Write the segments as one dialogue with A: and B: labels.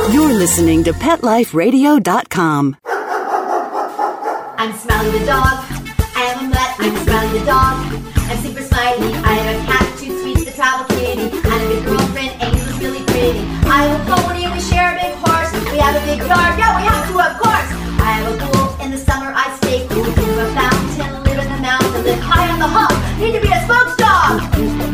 A: You're listening to PetLifeRadio.com.
B: I'm Smiley the dog. I am a mutt. I'm Smiley the dog. I'm super smiley. I have a cat, 2 sweets, the travel kitty, and a big girlfriend, Angel's really pretty. I have a pony. We share a big horse. We have a big yard. Yeah, we have to, of course. I have a pool. In the summer, I stay cool. Do a fountain. Live in the mountain. Live high on the hog. Need to be a spokes dog.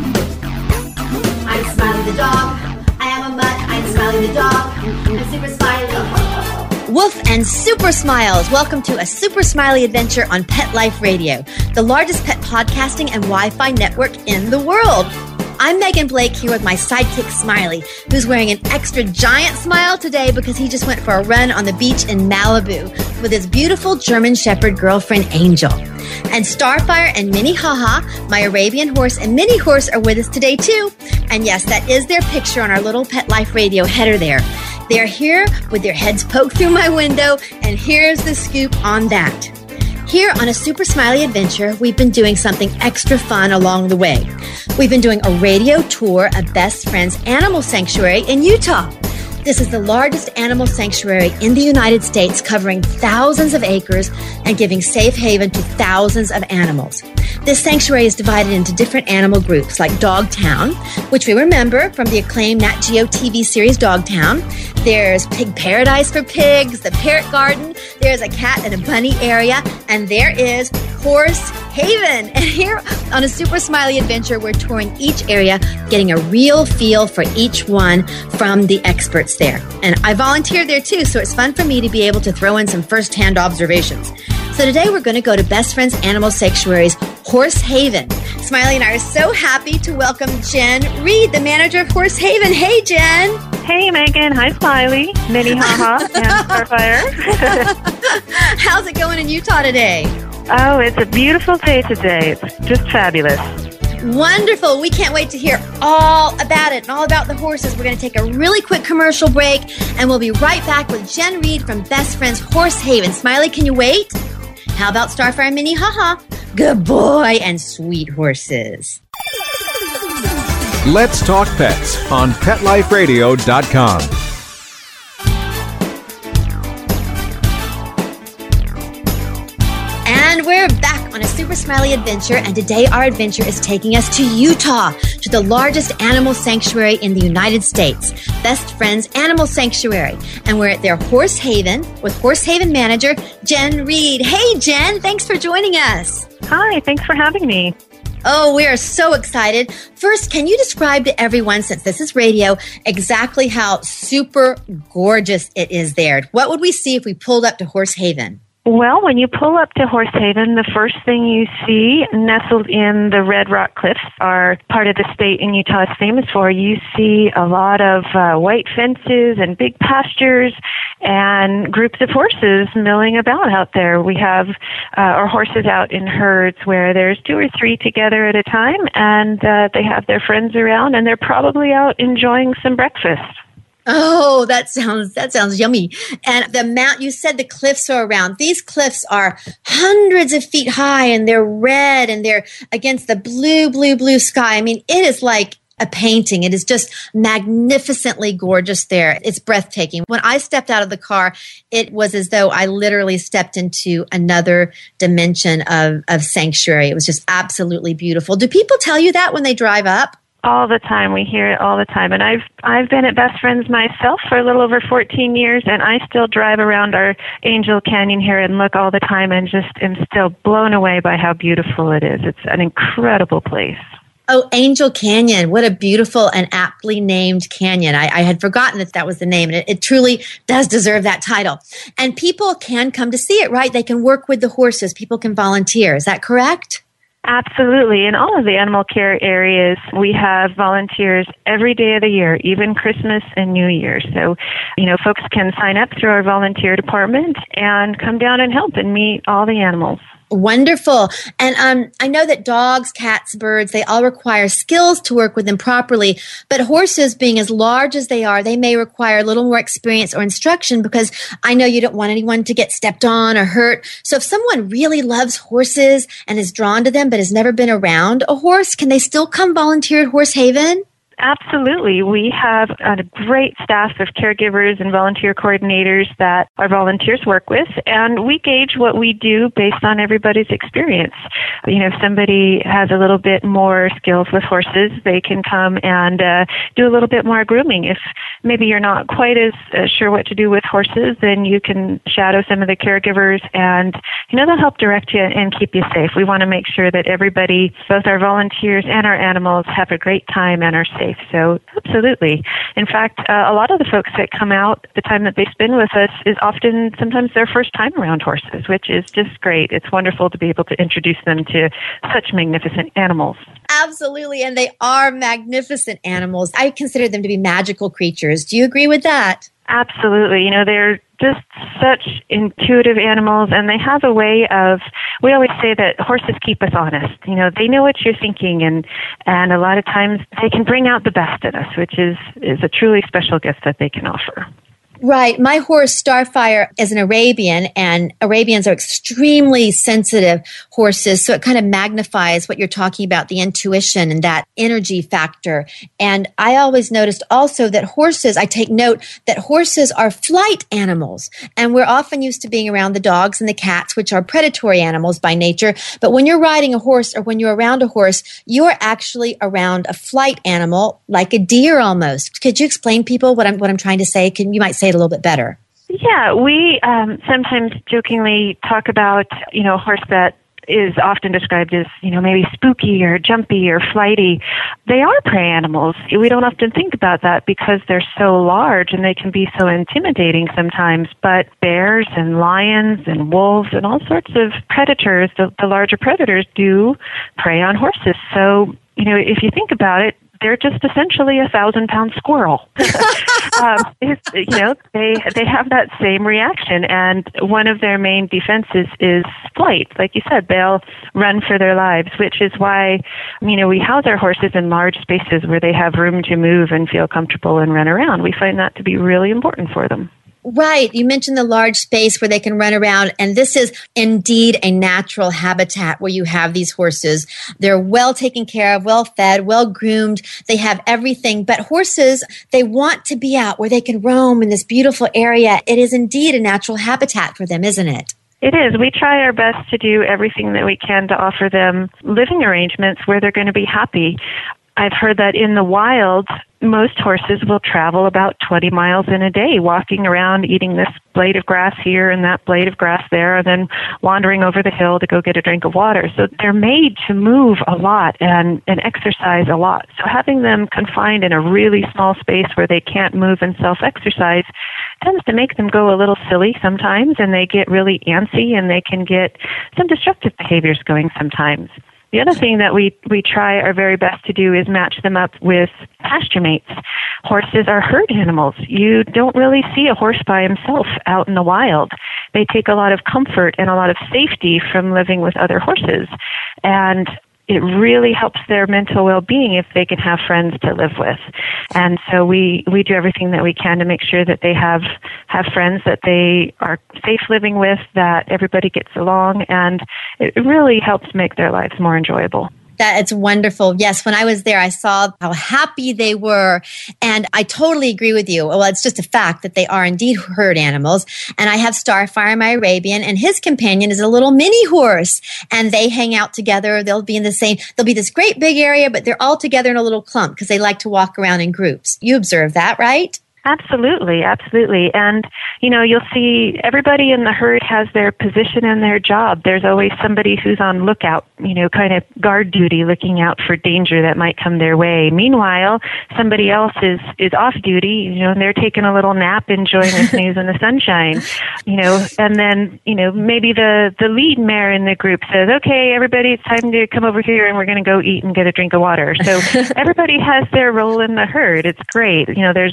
B: I'm Smiley the dog. I am a mutt. I'm Smiley the dog. I'm super smiley.
C: Woof and Super Smiles. Welcome to a Super Smiley adventure on Pet Life Radio, the largest pet podcasting and Wi-Fi network in the world. I'm Megan Blake here with my sidekick Smiley, who's wearing an extra giant smile today because he just went for a run on the beach in Malibu with his beautiful German Shepherd girlfriend Angel. And Starfire and Minnie Haha, my Arabian horse and mini horse, are with us today too. And yes, that is their picture on our little Pet Life Radio header there. They're here with their heads poked through my window, and here's the scoop on that. Here on a Super Smiley adventure, we've been doing something extra fun along the way. We've been doing a radio tour of Best Friends Animal Sanctuary in Utah. This is the largest animal sanctuary in the United States, covering thousands of acres and giving safe haven to thousands of animals. This sanctuary is divided into different animal groups like Dogtown, which we remember from the acclaimed Nat Geo TV series Dogtown. There's Pig Paradise for pigs, the Parrot Garden, there's a cat and a bunny area, and there is Horse Haven. And here on a Super Smiley adventure, we're touring each area, getting a real feel for each one from the experts there. And I volunteer there too, so it's fun for me to be able to throw in some first-hand observations. So today we're going to go to Best Friends Animal Sanctuary's Horse Haven. Smiley and I are so happy to welcome Jen Reed, the manager of Horse Haven. Hey, Jen.
D: Hey, Megan. Hi, Smiley. Minnie Haha and Starfire.
C: How's it going in Utah today?
D: Oh, it's a beautiful day today. It's just fabulous.
C: Wonderful. We can't wait to hear all about it and all about the horses. We're going to take a really quick commercial break, and we'll be right back with Jen Reed from Best Friends Horse Haven. Smiley, can you wait? How about Starfire and Minnie Haha? Good boy and sweet horses.
E: Let's Talk Pets on PetLifeRadio.com.
C: And we're back on a Super Smiley adventure, and today our adventure is taking us to Utah, to the largest animal sanctuary in the United States, Best Friends Animal Sanctuary. And we're at their Horse Haven with Horse Haven manager Jen Reed. Hey, Jen, thanks for joining us.
D: Hi, thanks for having me.
C: Oh, we are so excited. First, can you describe to everyone, since this is radio, exactly how super gorgeous it is there? What would we see if we pulled up to Horse Haven?
D: Well, when you pull up to Horse Haven, the first thing you see nestled in the Red Rock Cliffs are part of the state in Utah is famous for. You see a lot of white fences and big pastures and groups of horses milling about out there. We have our horses out in herds where there's 2 or 3 together at a time, and they have their friends around, and they're probably out enjoying some breakfast.
C: Oh, that sounds yummy. And the mount, you said the cliffs are around. These cliffs are hundreds of feet high, and they're red, and they're against the blue sky. I mean, it is like a painting. It is just magnificently gorgeous there. It's breathtaking. When I stepped out of the car, it was as though I literally stepped into another dimension of sanctuary. It was just absolutely beautiful. Do people tell you that when they drive up?
D: All the time. We hear it all the time. And I've been at Best Friends myself for a little over 14 years, and I still drive around our Angel Canyon here and look all the time and just am still blown away by how beautiful it is. It's an incredible place.
C: Oh, Angel Canyon. What a beautiful and aptly named canyon. I had forgotten that was the name, and it truly does deserve that title. And people can come to see it, right? They can work with the horses. People can volunteer. Is that correct?
D: Absolutely. In all of the animal care areas, we have volunteers every day of the year, even Christmas and New Year. So, folks can sign up through our volunteer department and come down and help and meet all the animals.
C: Wonderful. And I know that dogs, cats, birds, they all require skills to work with them properly. But horses, being as large as they are, they may require a little more experience or instruction, because I know you don't want anyone to get stepped on or hurt. So if someone really loves horses and is drawn to them but has never been around a horse, can they still come volunteer at Horse Haven?
D: Absolutely. We have a great staff of caregivers and volunteer coordinators that our volunteers work with, and we gauge what we do based on everybody's experience. If somebody has a little bit more skills with horses, they can come and do a little bit more grooming. If maybe you're not quite as sure what to do with horses, then you can shadow some of the caregivers, and they'll help direct you and keep you safe. We want to make sure that everybody, both our volunteers and our animals, have a great time and are safe. So absolutely. In fact, a lot of the folks that come out, the time that they spend with us is often sometimes their first time around horses, which is just great. It's wonderful to be able to introduce them to such magnificent animals.
C: Absolutely. And they are magnificent animals. I consider them to be magical creatures. Do you agree with that?
D: Absolutely. They're just such intuitive animals, and they have a way of, we always say that horses keep us honest. They know what you're thinking, and a lot of times they can bring out the best in us, which is a truly special gift that they can offer.
C: Right. My horse, Starfire, is an Arabian, and Arabians are extremely sensitive horses. So it kind of magnifies what you're talking about, the intuition and that energy factor. And I always noticed also that horses, I take note that horses are flight animals. And we're often used to being around the dogs and the cats, which are predatory animals by nature. But when you're riding a horse or when you're around a horse, you're actually around a flight animal, like a deer almost. Could you explain people what I'm trying to say? You might say it a little bit better.
D: Yeah, we sometimes jokingly talk about, a horse that is often described as, maybe spooky or jumpy or flighty. They are prey animals. We don't often think about that because they're so large and they can be so intimidating sometimes. But bears and lions and wolves and all sorts of predators, the larger predators, do prey on horses. So, if you think about it, they're just essentially a 1,000-pound squirrel. They have that same reaction, and one of their main defenses is flight. Like you said, they'll run for their lives, which is why, we house our horses in large spaces where they have room to move and feel comfortable and run around. We find that to be really important for them.
C: Right. You mentioned the large space where they can run around. And this is indeed a natural habitat where you have these horses. They're well taken care of, well fed, well groomed. They have everything. But horses, they want to be out where they can roam in this beautiful area. It is indeed a natural habitat for them, isn't it?
D: It is. We try our best to do everything that we can to offer them living arrangements where they're going to be happy. I've heard that in the wild, most horses will travel about 20 miles in a day, walking around, eating this blade of grass here and that blade of grass there, and then wandering over the hill to go get a drink of water. So they're made to move a lot and exercise a lot. So having them confined in a really small space where they can't move and self-exercise tends to make them go a little silly sometimes, and they get really antsy, and they can get some destructive behaviors going sometimes. The other thing that we try our very best to do is match them up with pasture mates. Horses are herd animals. You don't really see a horse by himself out in the wild. They take a lot of comfort and a lot of safety from living with other horses. And it really helps their mental well-being if they can have friends to live with. And so we do everything that we can to make sure that they have friends that they are safe living with, that everybody gets along, and it really helps make their lives more enjoyable.
C: It's wonderful. Yes, when I was there, I saw how happy they were. And I totally agree with you. Well, it's just a fact that they are indeed herd animals. And I have Starfire, my Arabian, and his companion is a little mini horse. And they hang out together. There'll be this great big area, but they're all together in a little clump because they like to walk around in groups. You observe that, right?
D: Absolutely, absolutely. And, you'll see everybody in the herd has their position and their job. There's always somebody who's on lookout, kind of guard duty, looking out for danger that might come their way. Meanwhile, somebody else is off duty, and they're taking a little nap, enjoying a snooze in the sunshine, and then, maybe the lead mare in the group says, okay, everybody, it's time to come over here and we're going to go eat and get a drink of water. So everybody has their role in the herd. It's great.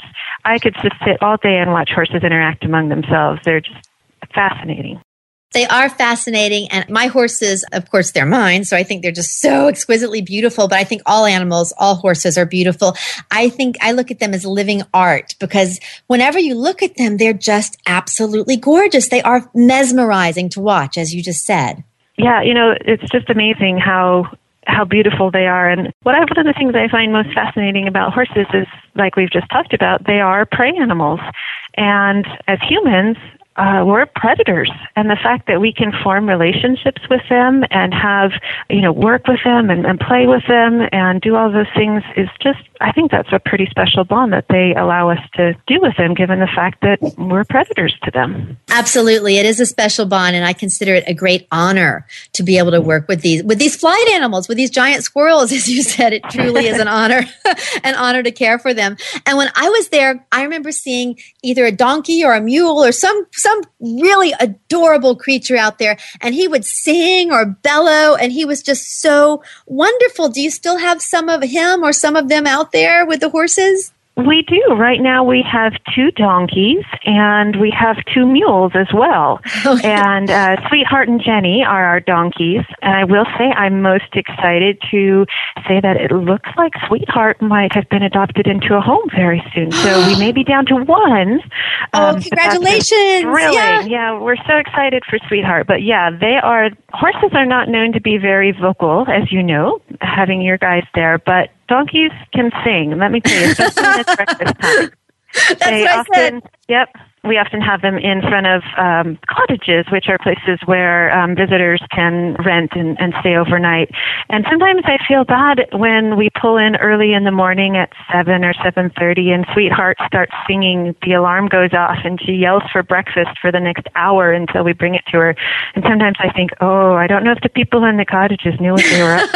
D: I could just sit all day and watch horses interact among themselves. They're just fascinating.
C: They are fascinating. And my horses, of course, they're mine. So I think they're just so exquisitely beautiful. But I think all animals, all horses are beautiful. I think I look at them as living art because whenever you look at them, they're just absolutely gorgeous. They are mesmerizing to watch, as you just said.
D: Yeah, it's just amazing how how beautiful they are. And one of the things I find most fascinating about horses is, like we've just talked about, they are prey animals. And as humans, we're predators. And the fact that we can form relationships with them and have, work with them and play with them and do all those things is just, I think that's a pretty special bond that they allow us to do with them, given the fact that we're predators to them.
C: Absolutely. It is a special bond, and I consider it a great honor to be able to work with these flight animals, with these giant squirrels. As you said, it truly is an honor to care for them. And when I was there, I remember seeing either a donkey or a mule or some really adorable creature out there, and he would sing or bellow, and he was just so wonderful. Do you still have some of him or some of them out there with the horses?
D: We do. Right now we have 2 donkeys and we have 2 mules as well. Okay. And Sweetheart and Jenny are our donkeys. And I will say I'm most excited to say that it looks like Sweetheart might have been adopted into a home very soon. So we may be down to 1.
C: Congratulations.
D: Thrilling. Yeah, we're so excited for Sweetheart. But yeah, horses are not known to be very vocal, as you know, having your guys there, but donkeys can sing. Let me tell you, especially when it's breakfast time.
C: That's what I said.
D: Yep. We often have them in front of cottages, which are places where visitors can rent and stay overnight. And sometimes I feel bad when we pull in early in the morning at 7 or 7:30 and Sweetheart starts singing, the alarm goes off, and she yells for breakfast for the next hour until we bring it to her. And sometimes I think, I don't know if the people in the cottages knew what they were up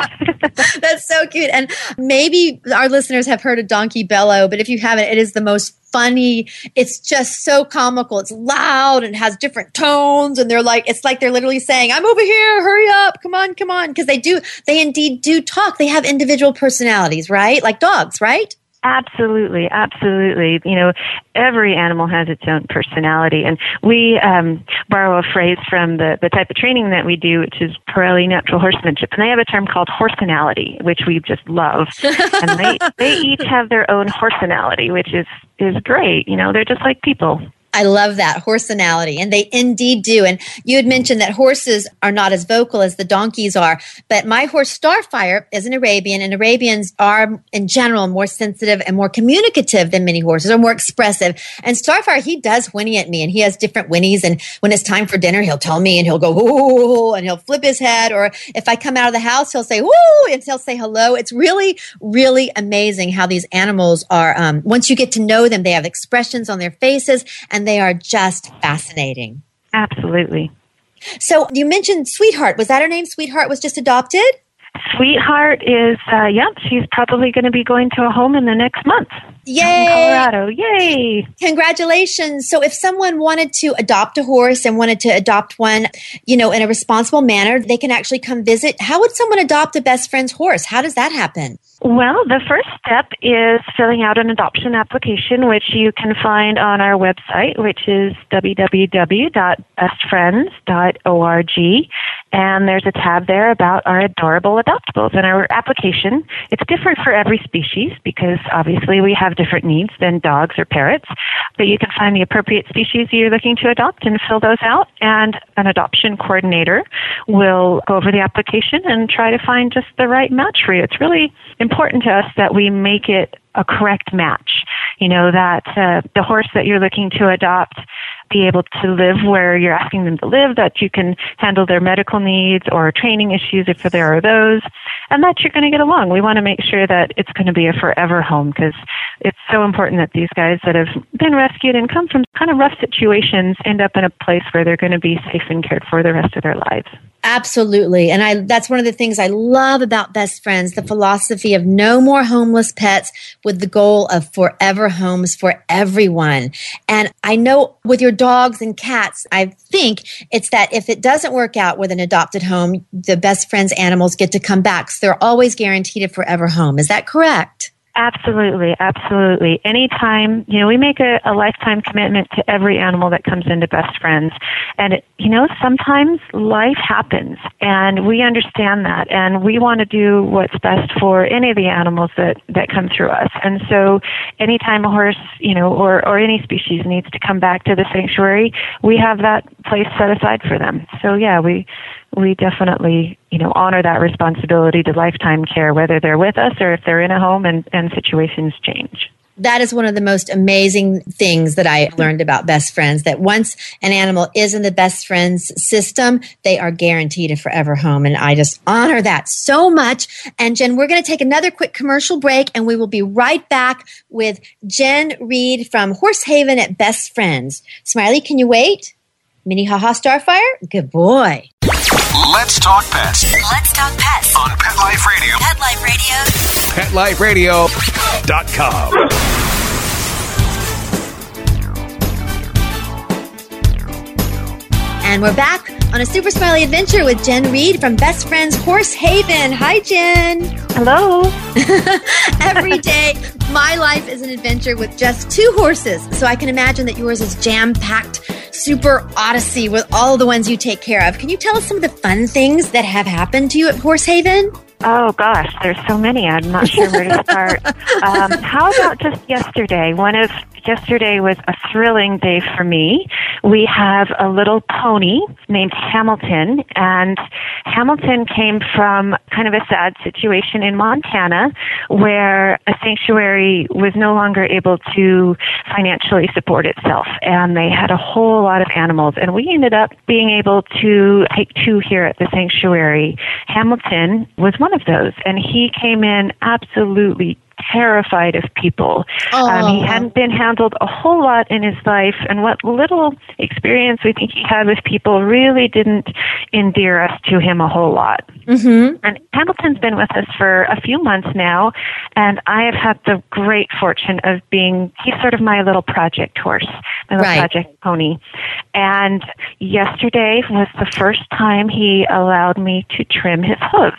D: for.
C: That's so cute. And maybe our listeners have heard a donkey bellow, but if you haven't, it is the most funny. It's just so comical. It's loud and has different tones, and it's like they're literally saying, "I'm over here, hurry up, come on," because they indeed do talk. They have individual personalities, right? Like dogs, right?
D: Absolutely, absolutely. Every animal has its own personality, and we borrow a phrase from the type of training that we do, which is Parelli Natural Horsemanship, and they have a term called horsenality, which we just love. And they each have their own horsenality, which is great. They're just like people.
C: I love that, horsenality, and they indeed do. And you had mentioned that horses are not as vocal as the donkeys are, but my horse Starfire is an Arabian, and Arabians are, in general, more sensitive and more communicative than many horses, or more expressive. And Starfire, he does whinny at me, and he has different whinnies, and when it's time for dinner, he'll tell me, and he'll go, "Ooh," and he'll flip his head, or if I come out of the house, he'll say, "Woo," and he'll say hello. It's really, really amazing how these animals are, once you get to know them, they have expressions on their faces, and they are just fascinating.
D: Absolutely.
C: So you mentioned Sweetheart. Was that her name? Sweetheart was just adopted?
D: Sweetheart is, she's probably going to be going to a home in the next month.
C: Yay!
D: In Colorado. Yay!
C: Congratulations. So if someone wanted to adopt a horse and wanted to adopt one, in a responsible manner, they can actually come visit. How would someone adopt a best friend's horse? How does that happen?
D: Well, the first step is filling out an adoption application, which you can find on our website, which is www.bestfriends.org. And there's a tab there about our adorable adoptables. And our application, it's different for every species because obviously we have different needs than dogs or parrots. But you can find the appropriate species you're looking to adopt and fill those out. And an adoption coordinator will go over the application and try to find just the right match for you. It's really important to us that we make it a correct match. That the horse that you're looking to adopt be able to live where you're asking them to live, that you can handle their medical needs or training issues if there are those, and that you're going to get along. We want to make sure that it's going to be a forever home because it's so important that these guys that have been rescued and come from kind of rough situations end up in a place where they're going to be safe and cared for the rest of their lives.
C: Absolutely. And that's one of the things I love about Best Friends, the philosophy of no more homeless pets with the goal of forever homes for everyone. And I know with your dogs and cats, I think it's that if it doesn't work out with an adopted home, the Best Friends animals get to come back. So they're always guaranteed a forever home. Is that correct?
D: Absolutely, absolutely. Anytime, we make a lifetime commitment to every animal that comes into Best Friends. And, sometimes life happens, and we understand that, and we want to do what's best for any of the animals that come through us. And so anytime a horse, or any species needs to come back to the sanctuary, we have that place set aside for them. So, yeah, we we definitely, honor that responsibility to lifetime care, whether they're with us or if they're in a home and situations change.
C: That is one of the most amazing things that I learned about best friends, that once an animal is in the best friends system, they are guaranteed a forever home. And I just honor that so much. And Jen, we're going to take another quick commercial break, and we will be right back with Jen Reed from Horse Haven at Best Friends. Smiley, can you wait? Minnehaha Starfire? Good boy.
F: Let's talk pets.
G: Let's talk pets
F: On Pet Life Radio.
G: Pet Life Radio.
F: PetLifeRadio.com.
C: And we're back on a super smiley adventure with Jen Reed from Best Friends Horse Haven. Hi, Jen.
D: Hello.
C: Every day, my life is an adventure with just 2 horses. So I can imagine that yours is jam-packed, super odyssey with all of the ones you take care of. Can you tell us some of the fun things that have happened to you at Horse Haven?
D: Oh, gosh, there's so many. I'm not sure where to start. How about just yesterday? Yesterday was a thrilling day for me. We have a little pony named Hamilton, and Hamilton came from kind of a sad situation in Montana where a sanctuary was no longer able to financially support itself, and they had a whole lot of animals, and we ended up being able to take 2 here at the sanctuary. Hamilton was one of those, and he came in absolutely terrified of people. He hadn't been handled a whole lot in his life, and what little experience we think he had with people really didn't endear us to him a whole lot. Mm-hmm. And Hamilton's been with us for a few months now, and I have had the great fortune of he's sort of my little project horse, my little project pony. And yesterday was the first time he allowed me to trim his hooves.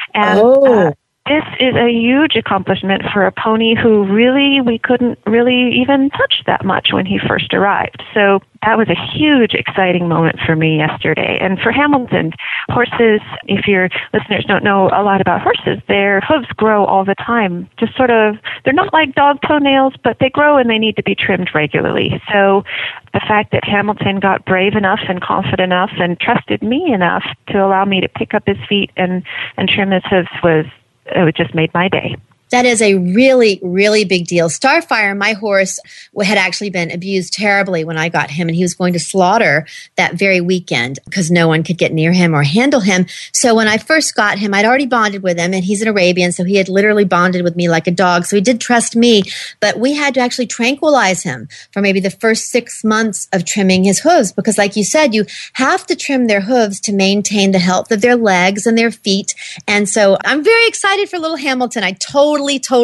D: And this is a huge accomplishment for a pony who we couldn't really even touch that much when he first arrived. So that was a huge, exciting moment for me yesterday. And for Hamilton, horses, if your listeners don't know a lot about horses, their hooves grow all the time. Just sort of, they're not like dog toenails, but they grow and they need to be trimmed regularly. So the fact that Hamilton got brave enough and confident enough and trusted me enough to allow me to pick up his feet and trim his hooves it just made my day.
C: That is a really, really big deal. Starfire, my horse, had actually been abused terribly when I got him, and he was going to slaughter that very weekend because no one could get near him or handle him. So when I first got him, I'd already bonded with him, and he's an Arabian, so he had literally bonded with me like a dog. So he did trust me, but we had to actually tranquilize him for maybe the first 6 months of trimming his hooves because, like you said, you have to trim their hooves to maintain the health of their legs and their feet. And so I'm very excited for little Hamilton. I totally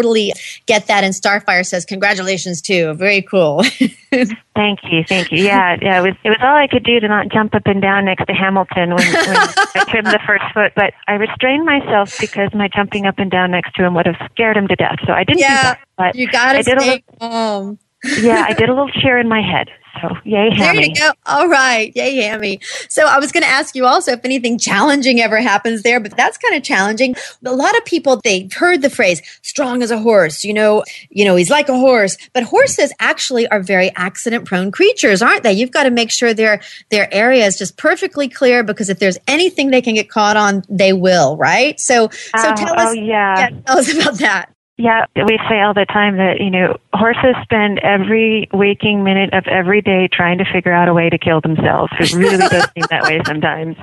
C: get that. And Starfire says, congratulations too. Very cool.
D: Thank you. Yeah, it was all I could do to not jump up and down next to Hamilton when I trimmed the first foot, but I restrained myself because my jumping up and down next to him would have scared him to death. So I didn't do that. But
C: you got to stay home.
D: Yeah, I did a little cheer in my head. So, yay, Hammy.
C: There you go. All right. Yay, Hammy. So I was going to ask you also if anything challenging ever happens there, but that's kind of challenging. A lot of people, they've heard the phrase, strong as a horse, he's like a horse. But horses actually are very accident-prone creatures, aren't they? You've got to make sure their area is just perfectly clear because if there's anything they can get caught on, they will, right? So tell us about that.
D: Yeah, we say all the time that, horses spend every waking minute of every day trying to figure out a way to kill themselves. It really does seem that way sometimes.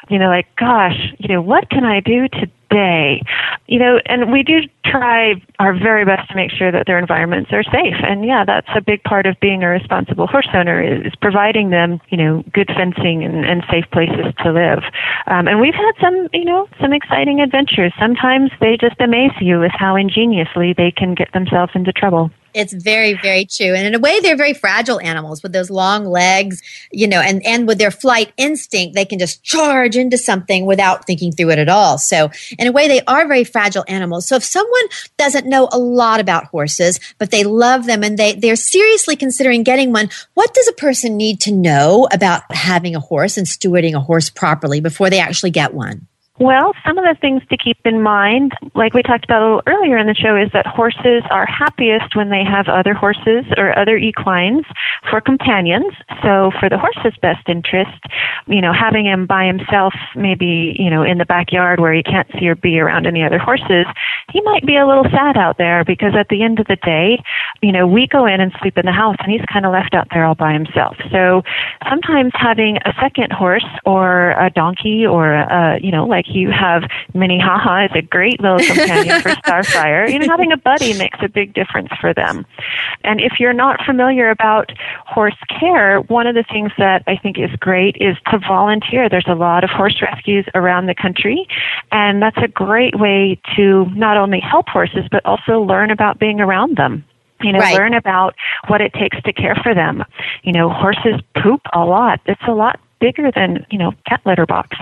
D: Gosh, what can I do today? And we do try our very best to make sure that their environments are safe. And yeah, that's a big part of being a responsible horse owner is providing them, good fencing and safe places to live. And we've had some exciting adventures. Sometimes they just amaze you with how ingeniously they can get themselves into trouble.
C: It's very, very true. And in a way, they're very fragile animals with those long legs, and with their flight instinct, they can just charge into something without thinking through it at all. So in a way, they are very fragile animals. So if someone doesn't know a lot about horses, but they love them and they're seriously considering getting one, what does a person need to know about having a horse and stewarding a horse properly before they actually get one?
D: Well, some of the things to keep in mind, like we talked about a little earlier in the show, is that horses are happiest when they have other horses or other equines for companions. So for the horse's best interest, having him by himself, maybe, in the backyard where he can't see or be around any other horses, he might be a little sad out there because at the end of the day, we go in and sleep in the house and he's kind of left out there all by himself. So sometimes having a second horse or a donkey or, like you have Minnehaha is a great little companion for Starfire. Having a buddy makes a big difference for them. And if you're not familiar about horse care, one of the things that I think is great is to volunteer. There's a lot of horse rescues around the country, and that's a great way to not only help horses, but also learn about being around them.
C: Right.
D: Learn about what it takes to care for them. Horses poop a lot. It's a lot bigger than, cat litter box.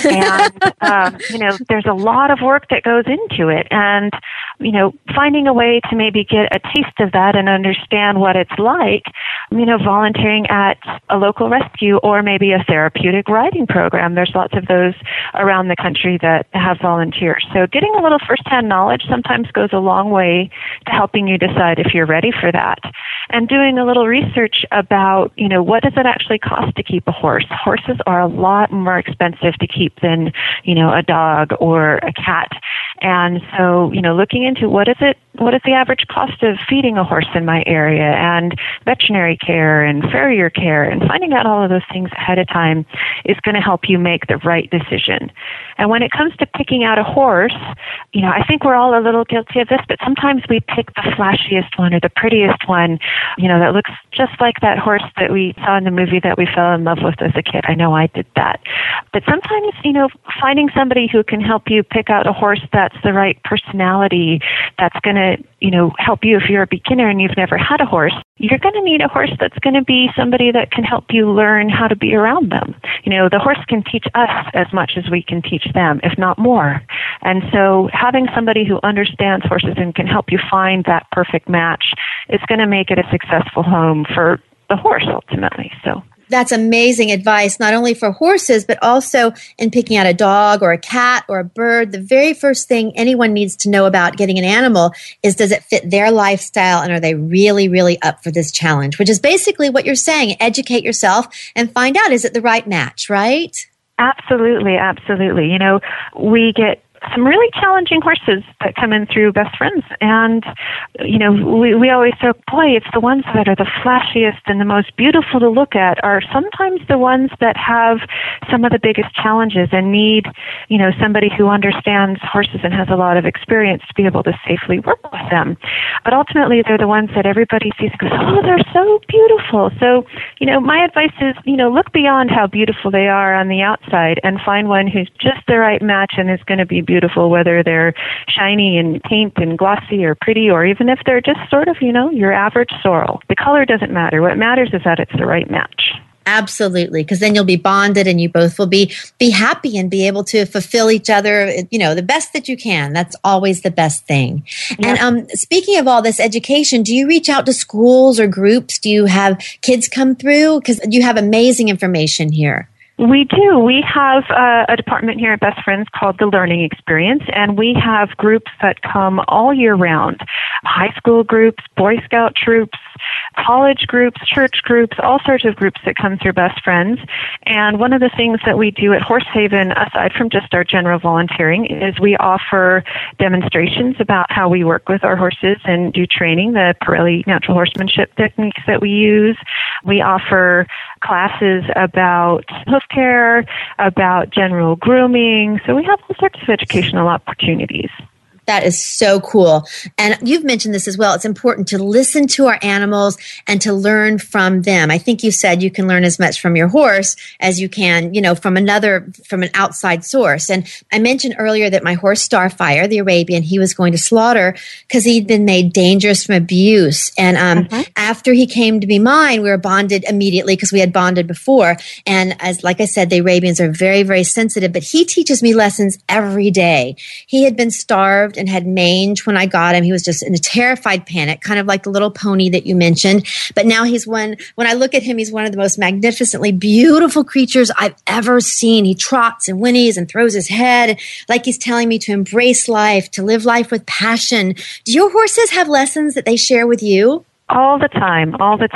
D: And, there's a lot of work that goes into it. And, finding a way to maybe get a taste of that and understand what it's like, volunteering at a local rescue or maybe a therapeutic riding program. There's lots of those around the country that have volunteers. So getting a little firsthand knowledge sometimes goes a long way to helping you decide if you're ready for that. And doing a little research about, what does it actually cost to keep a horse? Horses are a lot more expensive to keep than, a dog or a cat. And so, looking into what is the average cost of feeding a horse in my area, and veterinary care and farrier care, and finding out all of those things ahead of time is going to help you make the right decision. And when it comes to picking out a horse, I think we're all a little guilty of this, but sometimes we pick the flashiest one or the prettiest one, that looks just like that horse that we saw in the movie that we fell in love with as a kid. I know I did that. But sometimes, finding somebody who can help you pick out a horse that's the right personality, that's going to, help you if you're a beginner and you've never had a horse, you're going to need a horse that's going to be somebody that can help you learn how to be around them. The horse can teach us as much as we can teach them, if not more. And so having somebody who understands horses and can help you find that perfect match is going to make it a successful home for the horse ultimately. So
C: that's amazing advice, not only for horses, but also in picking out a dog or a cat or a bird. The very first thing anyone needs to know about getting an animal is, does it fit their lifestyle, and are they really, really up for this challenge? Which is basically what you're saying. Educate yourself and find out, is it the right match, right?
D: Absolutely, absolutely. We get some really challenging horses that come in through Best Friends. And, we always say, boy, it's the ones that are the flashiest and the most beautiful to look at are sometimes the ones that have some of the biggest challenges and need, somebody who understands horses and has a lot of experience to be able to safely work with them. But ultimately, they're the ones that everybody sees and goes, oh, they're so beautiful. So, my advice is, look beyond how beautiful they are on the outside and find one who's just the right match and is going to be beautiful, whether they're shiny and paint and glossy or pretty, or even if they're just sort of, your average sorrel. The color doesn't matter. What matters is that it's the right match.
C: Absolutely, because then you'll be bonded and you both will be happy and be able to fulfill each other, the best that you can. That's always the best thing. Yeah. And speaking of all this education, do you reach out to schools or groups? Do you have kids come through? Because you have amazing information here.
D: We do. We have a department here at Best Friends called the Learning Experience, and we have groups that come all year round. High school groups, Boy Scout troops, college groups, church groups, all sorts of groups that come through Best Friends. And one of the things that we do at Horse Haven, aside from just our general volunteering, is we offer demonstrations about how we work with our horses and do training, the Pirelli natural horsemanship techniques that we use. We offer classes about hoof care, about general grooming. So we have all sorts of educational opportunities.
C: That is so cool. And you've mentioned this as well. It's important to listen to our animals and to learn from them. I think you said you can learn as much from your horse as you can, from an outside source. And I mentioned earlier that my horse Starfire, the Arabian, he was going to slaughter because he'd been made dangerous from abuse. And after he came to be mine, we were bonded immediately because we had bonded before. And like I said, the Arabians are very, very sensitive, but he teaches me lessons every day. He had been starved and had mange when I got him. He was just in a terrified panic, kind of like the little pony that you mentioned. But now when I look at him, he's one of the most magnificently beautiful creatures I've ever seen. He trots and whinnies and throws his head like he's telling me to embrace life, to live life with passion. Do your horses have lessons that they share with you?
D: All the time.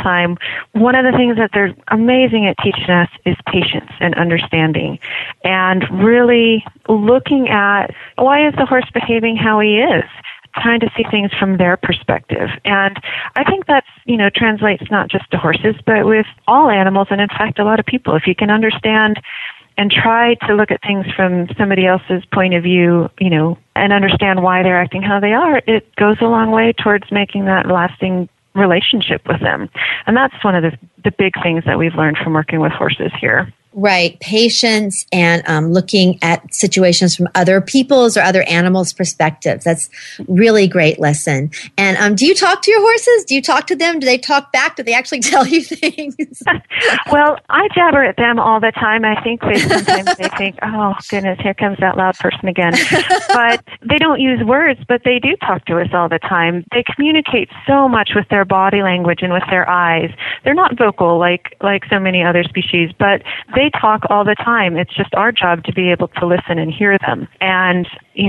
D: One of the things that they're amazing at teaching us is patience and understanding, and really looking at why is the horse behaving how he is, trying to see things from their perspective. And I think that's, translates not just to horses, but with all animals, and in fact, a lot of people. If you can understand and try to look at things from somebody else's point of view, and understand why they're acting how they are, it goes a long way towards making that lasting relationship with them. And that's one of the big things that we've learned from working with horses here.
C: Right. Patience and looking at situations from other people's or other animals' perspectives. That's really great lesson. And do you talk to your horses? Do you talk to them? Do they talk back? Do they actually tell you things?
D: Well, I jabber at them all the time. I think sometimes they think, oh, goodness, here comes that loud person again. But they don't use words, but they do talk to us all the time. They communicate so much with their body language and with their eyes. They're not vocal like so many other species, but they talk all the time. It's just our job to be able to listen and hear them. And,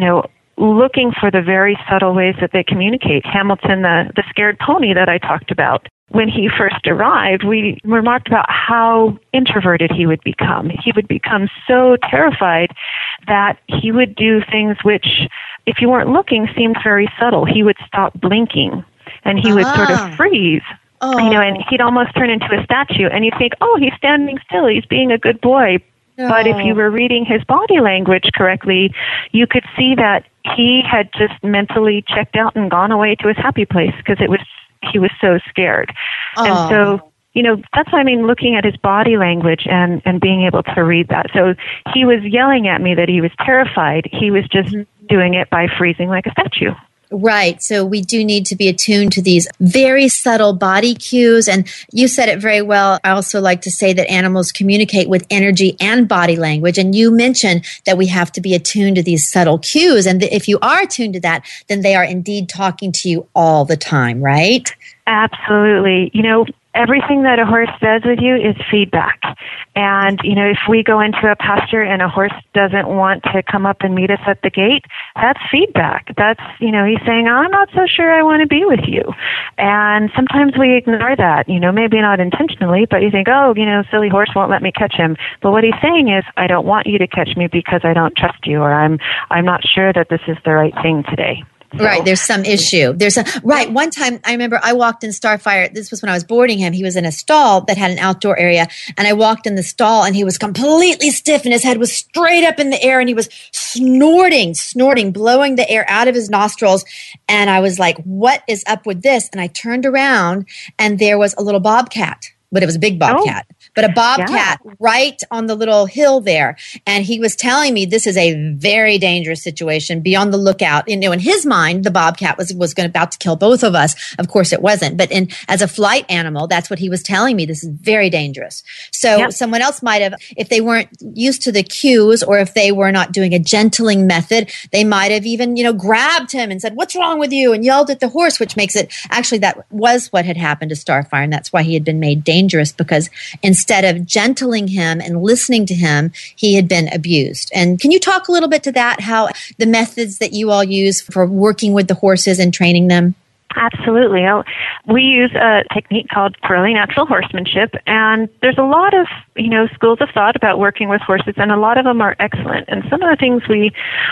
D: looking for the very subtle ways that they communicate. Hamilton, the scared pony that I talked about, when he first arrived, we remarked about how introverted he would become. He would become so terrified that he would do things which, if you weren't looking, seemed very subtle. He would stop blinking, and he would sort of freeze. And he'd almost turn into a statue, and you'd think, oh, he's standing still, he's being a good boy. Oh. But if you were reading his body language correctly, you could see that he had just mentally checked out and gone away to his happy place because he was so scared. Oh. And so, that's what I mean, looking at his body language and being able to read that. So he was yelling at me that he was terrified. He was just doing it by freezing like a statue.
C: Right. So we do need to be attuned to these very subtle body cues. And you said it very well. I also like to say that animals communicate with energy and body language. And you mentioned that we have to be attuned to these subtle cues. And if you are attuned to that, then they are indeed talking to you all the time, right?
D: Absolutely. Everything that a horse does with you is feedback. And, if we go into a pasture and a horse doesn't want to come up and meet us at the gate, that's feedback. That's, he's saying, I'm not so sure I want to be with you. And sometimes we ignore that, maybe not intentionally, but you think, oh, silly horse won't let me catch him. But what he's saying is, I don't want you to catch me because I don't trust you, or I'm not sure that this is the right thing today. So.
C: Right. There's some issue. One time I remember I walked in Starfire. This was when I was boarding him. He was in a stall that had an outdoor area, and I walked in the stall and he was completely stiff and his head was straight up in the air and he was snorting, blowing the air out of his nostrils. And I was like, what is up with this? And I turned around and there was a little bobcat. But it was a big bobcat, but a bobcat right on the little hill there. And he was telling me this is a very dangerous situation. Be on the lookout. In his mind, the bobcat was about to kill both of us. Of course, it wasn't. But as a flight animal, that's what he was telling me. This is very dangerous. So someone else might have, if they weren't used to the cues, or if they were not doing a gentling method, they might have even, grabbed him and said, "What's wrong with you?" and yelled at the horse, which makes it actually that was what had happened to Starfire, and that's why he had been made dangerous, because instead of gentling him and listening to him, he had been abused. And can you talk a little bit to that, how the methods that you all use for working with the horses and training them?
D: Absolutely. We use a technique called Thoroughly Natural Horsemanship, and there's a lot of, schools of thought about working with horses, and a lot of them are excellent. And some of the things we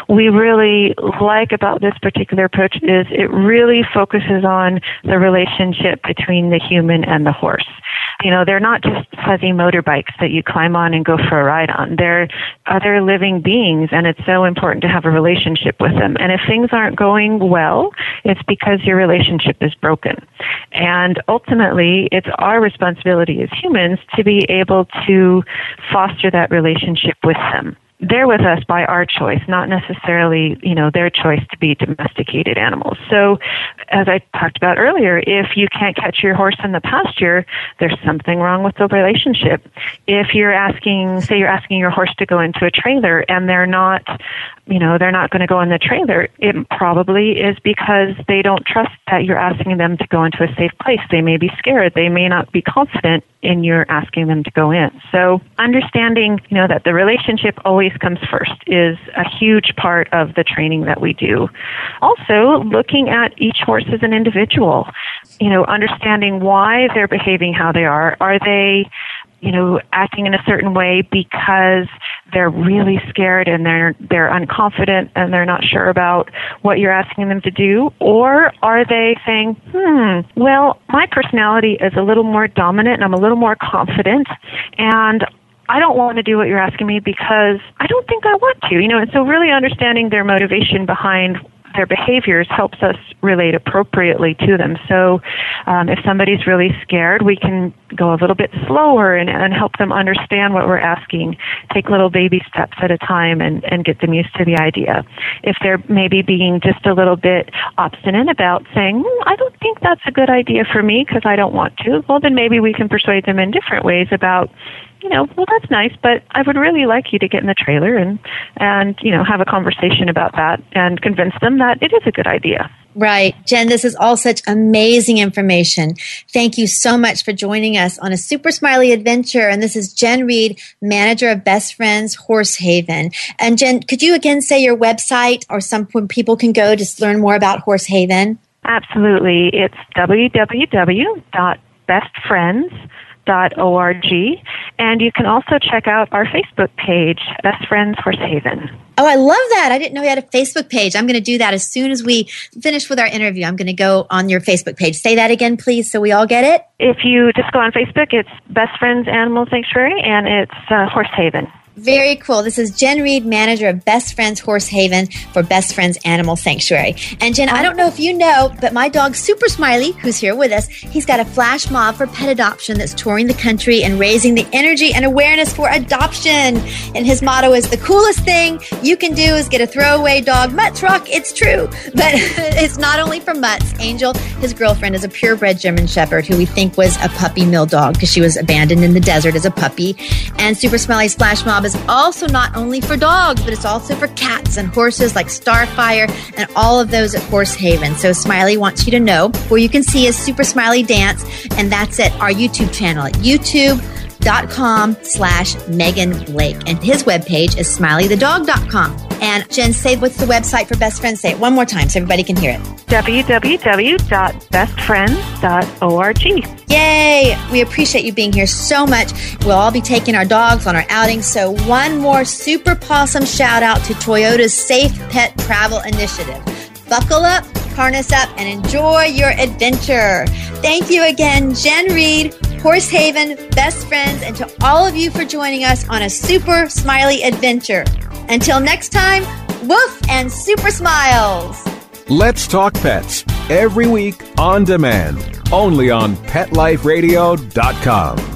D: really like about this particular approach is it really focuses on the relationship between the human and the horse. They're not just fuzzy motorbikes that you climb on and go for a ride on. They're other living beings, and it's so important to have a relationship with them. And if things aren't going well, it's because your relationship is broken. And ultimately, it's our responsibility as humans to be able to foster that relationship with them. they're with us by our choice, not necessarily, their choice to be domesticated animals. So, as I talked about earlier, if you can't catch your horse in the pasture, there's something wrong with the relationship. If you're asking your horse to go into a trailer and they're not going to go in the trailer, it probably is because they don't trust that you're asking them to go into a safe place. They may be scared. They may not be confident in your asking them to go in. So understanding, that the relationship always comes first is a huge part of the training that we do. Also, looking at each horse as an individual, understanding why they're behaving how they are. Are they acting in a certain way because they're really scared and they're unconfident and they're not sure about what you're asking them to do? Or are they saying, well, my personality is a little more dominant and I'm a little more confident and I don't want to do what you're asking me because I don't think I want to, and so really understanding their motivation behind their behaviors helps us relate appropriately to them. So if somebody's really scared, we can go a little bit slower and help them understand what we're asking, take little baby steps at a time and get them used to the idea. If they're maybe being just a little bit obstinate about saying, I don't think that's a good idea for me because I don't want to, well, then maybe we can persuade them in different ways about, well, that's nice, but I would really like you to get in the trailer and have a conversation about that and convince them that it is a good idea.
C: Right. Jen, this is all such amazing information. Thank you so much for joining us on a super smiley adventure. And this is Jen Reed, manager of Best Friends Horse Haven. And Jen, could you again say your website or where people can go to learn more about Horse Haven?
D: Absolutely. It's www.bestfriends.org. And you can also check out our Facebook page, Best Friends Horse Haven.
C: Oh, I love that. I didn't know you had a Facebook page. I'm going to do that as soon as we finish with our interview. I'm going to go on your Facebook page. Say that again, please, so we all get it.
D: If you just go on Facebook, it's Best Friends Animal Sanctuary, and it's Horse Haven.
C: Very cool. This is Jen Reed, manager of Best Friends Horse Haven for Best Friends Animal Sanctuary. And Jen, I don't know if you know, but my dog Super Smiley, who's here with us, he's got a flash mob for pet adoption that's touring the country and raising the energy and awareness for adoption. And his motto is, the coolest thing you can do is get a throwaway dog. Mutts rock, it's true. But it's not only for Mutts. Angel, his girlfriend, is a purebred German Shepherd who we think was a puppy mill dog because she was abandoned in the desert as a puppy. And Super Smiley's flash mob is also not only for dogs, but it's also for cats and horses like Starfire and all of those at Horse Haven. So Smiley wants you to know where you can see his Super Smiley dance, and that's at our YouTube channel at youtube.com/Megan Blake. And his webpage is smileythedog.com. And Jen, say what's the website for Best Friends? Say it one more time so everybody can hear it.
D: www.bestfriends.org.
C: Yay! We appreciate you being here so much. We'll all be taking our dogs on our outings. So one more super possum shout out to Toyota's Safe Pet Travel Initiative. Buckle up, harness up, and enjoy your adventure. Thank you again, Jen Reed, Horse Haven, Best Friends, and to all of you for joining us on a super smiley adventure. Until next time, woof and super smiles.
E: Let's Talk Pets, every week on demand, only on PetLifeRadio.com.